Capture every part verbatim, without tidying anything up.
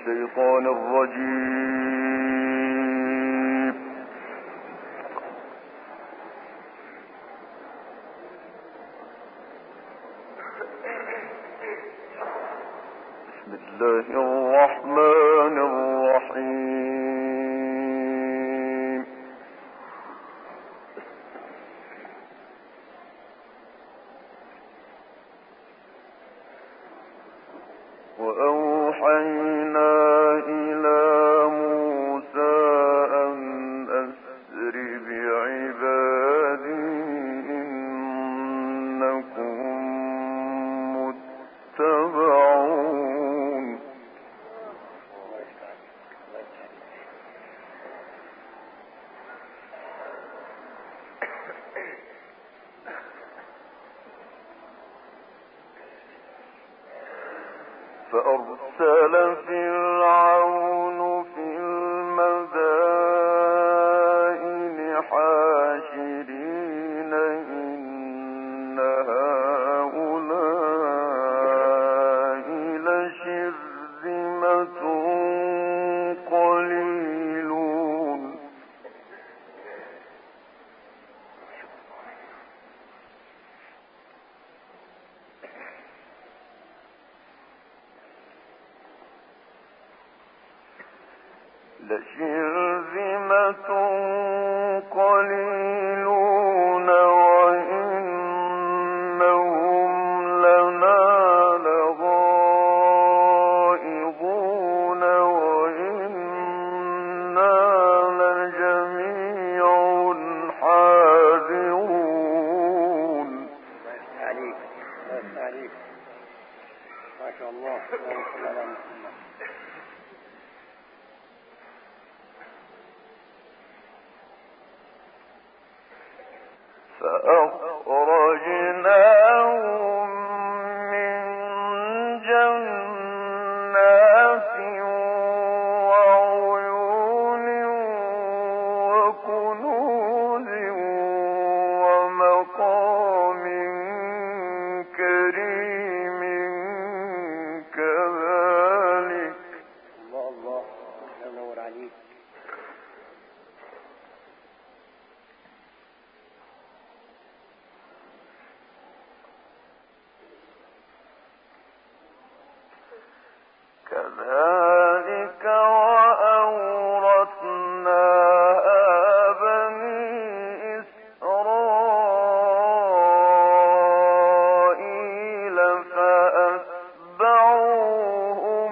الشيطان الرجيم. بسم الله الرحمن الرحيم. وأوحينا إلى موسى أن أسر بعبادي إنكم متبعون. فأرسل فرعون في المدائن حاشرين إن هؤلاء لشرذمة قليلون. لشرذمة قليلون وإنهم لنا لغائظون وإنا لجميع حاذرون. عليك عليك ما شاء الله. فأخرجناهم من جنات وعيون وكنوز ومقام كريم كذلك. الله الله ينور عليك. كذلك وأورثناها بني إسرائيل فأتبعوهم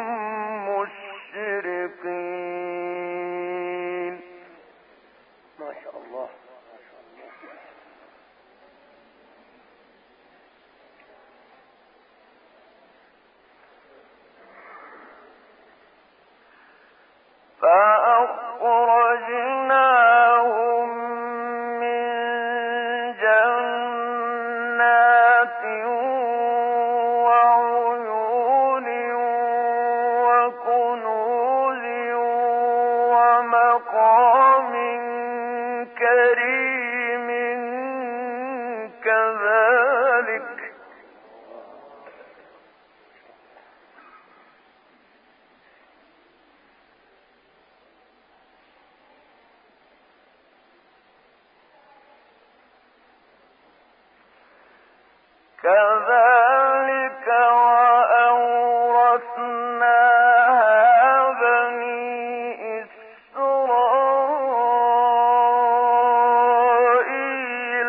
مشرقين. ما شاء الله ما شاء الله. فأخرجناهم من جنات وعيون وكنوز ومقام كريم كذلك. كذلك وأورثناها بني إسرائيل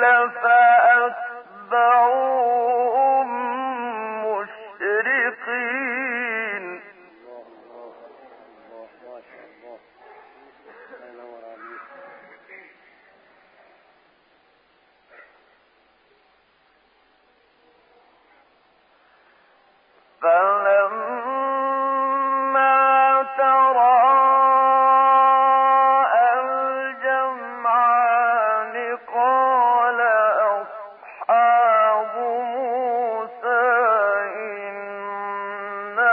فأتبعوهم مشرقين. الله الله ما شاء الله ينور عليك. فلما تراءى الجمعان قال أصحاب موسى إنا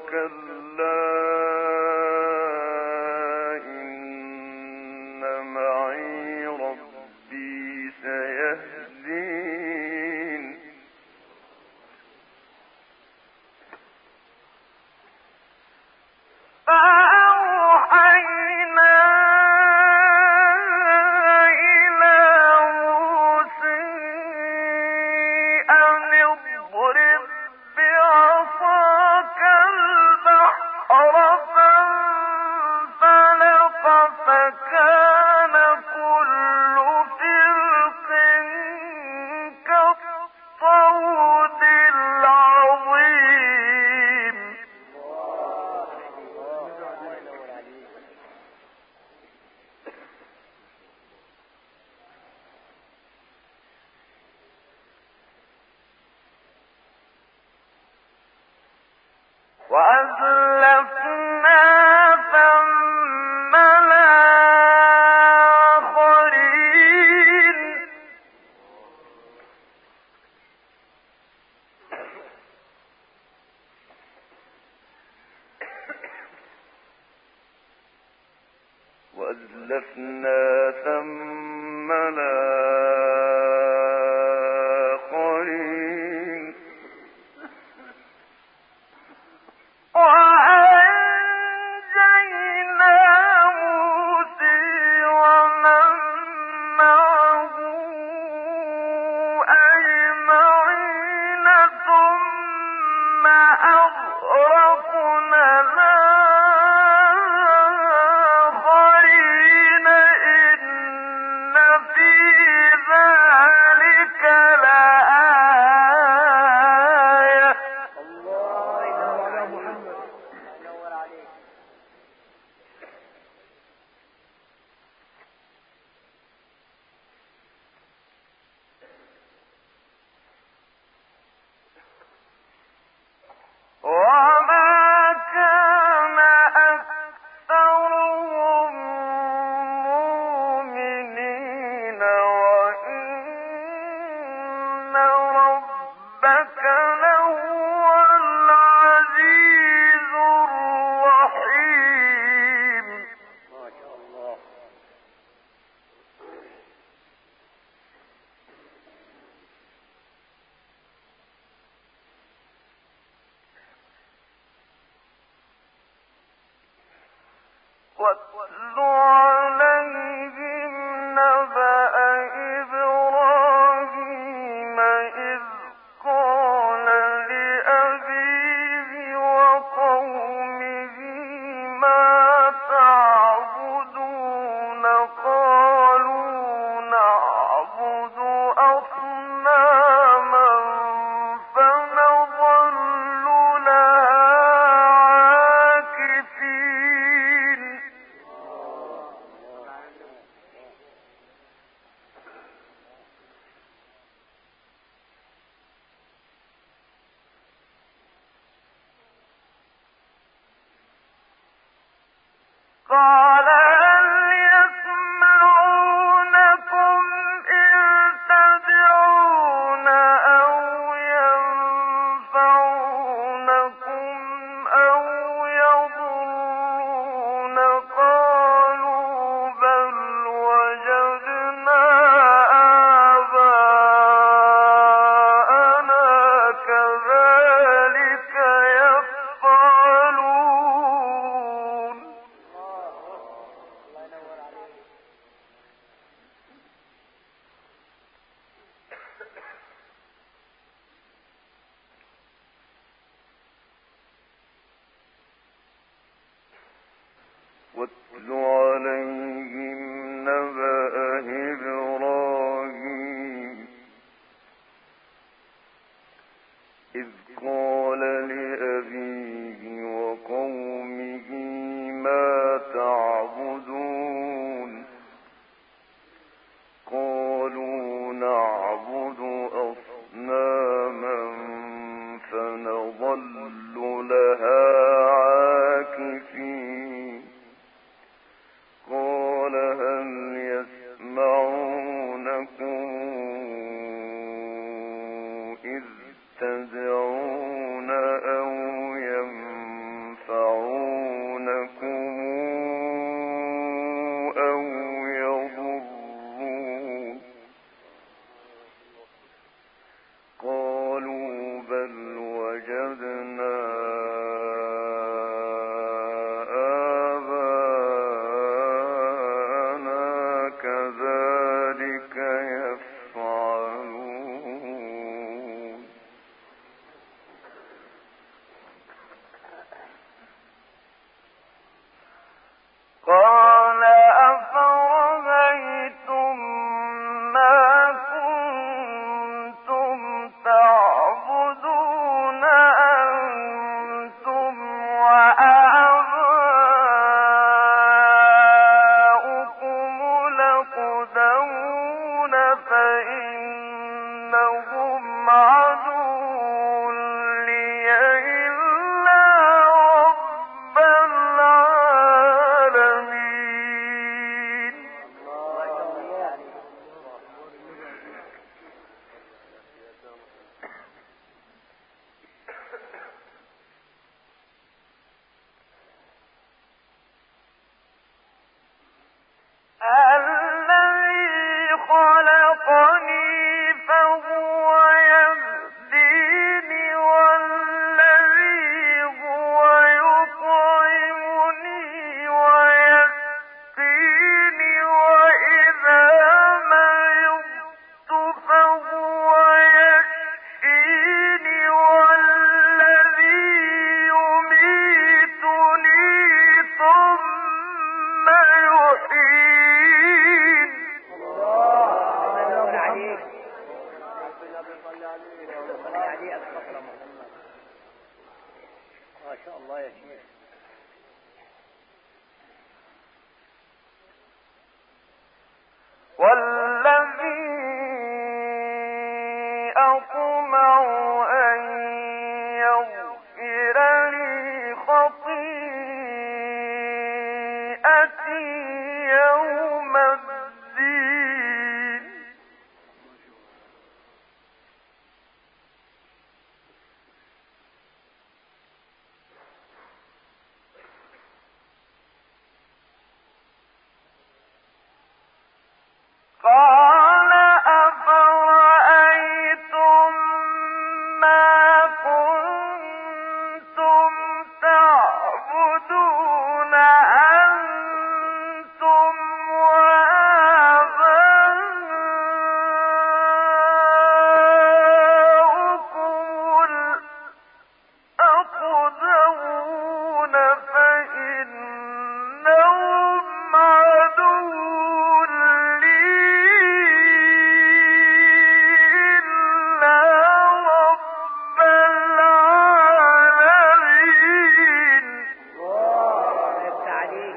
كلا إن معي ربي سيهدين فأوحينا إلى موسى أن اضرب بعصاك البحر فانفلق فكان كل فرق كالطود العظيم. وأزلفنا ثم الآخرين وأزلفنا ثم الآخرين وأنجينا موسى ومن معه أجمعين ثم أغرقنا الآخرين إن في ذلك لآية. الله ينور على محمد. ينور عليك. وما كان أكثرهم مؤمنين وإن ربك لهو العزيز الرحيم. ما شاء الله. واتل عليهم نبأ إبراهيم إذ قال لأبيه وقومه ما تعبدون قالوا نعبد أصناما فنظل لها عاكفين. قال هل يسمعونكم إذ تدعون أو ينفعونكم أو يضرون قالوا بل وجدنا آباءنا كذلك يفعلون. الله ينور عليك. واتل عليهم نبأ إبراهيم إذ قال لأبيه وقومه ما تعبدون قالوا نعبد أصناما فنظل لها عاكفين يوم الدين قال أفرأيتم ما كنتم تعبدون أنتم وآباؤكم الأقدمون فإنهم عدو لي إلا رب العالمين. الله يفتح عليك.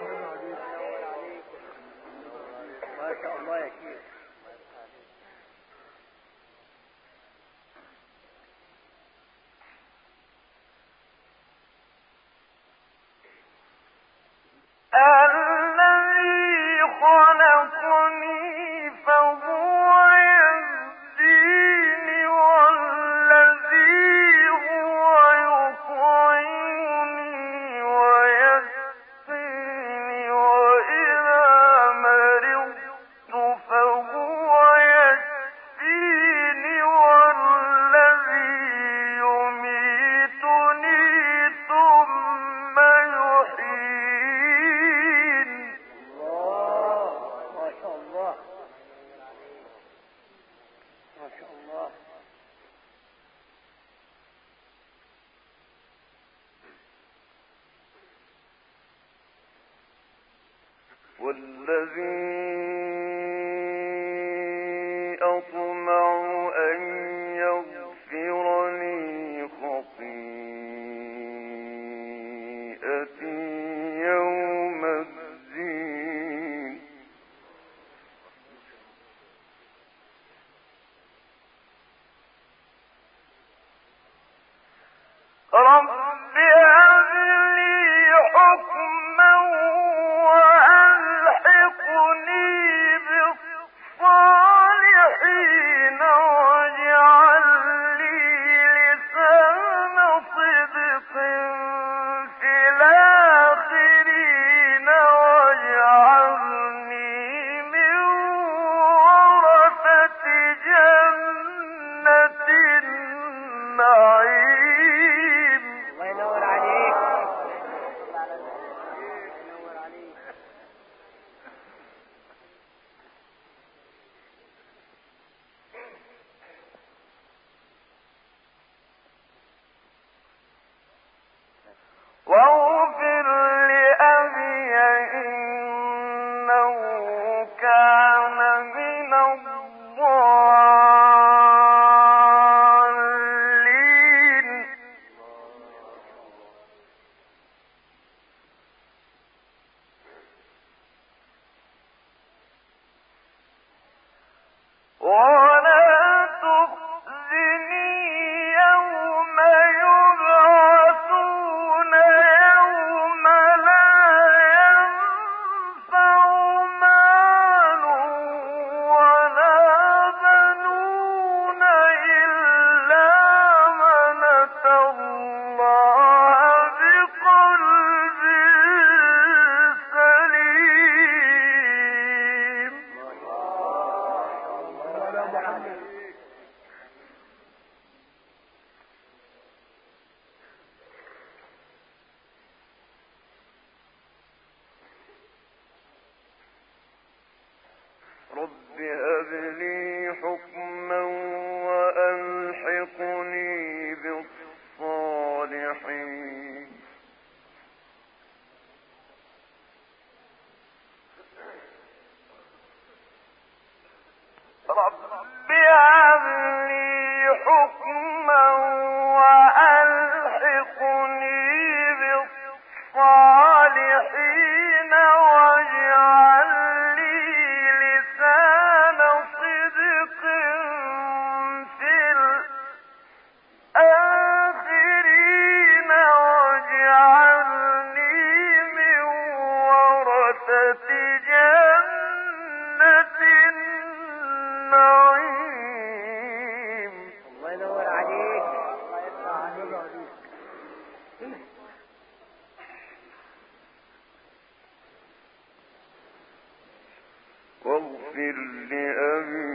ما شاء الله يا شيخ. الذي خلقني فهو يهديني والذي هو يطعمني ويسقيني وإذا مرضت فهو يشفيني والذي يميتني ثم يحييني. الله ما شاء الله ما شاء الله. والذي أطمع أن يغفر لي خطيئتي يوم الدين رب هب لي حكما وألحقني بالصالحين واجعل لي لسان صدق في الآخرين واجعلني من ورثة جنة النعيم. الله ينور عليك. ينور عليك. واغفر لأبي إنه كان من الضالين ولا تخزني يوم يبعثون يوم لا ينفع مال ولا بنون إلا من أتى الله بقلب سليم. رب هب لي حكما وألحقني بالصالحين رب هب لي حكما وألحقني بالصالحين واجعل لي لسان صدق في الآخرين واجعلني من ورثة وسط جنة النعيم. الله ينور عليك. الله ينور عليك. واغفر لأبي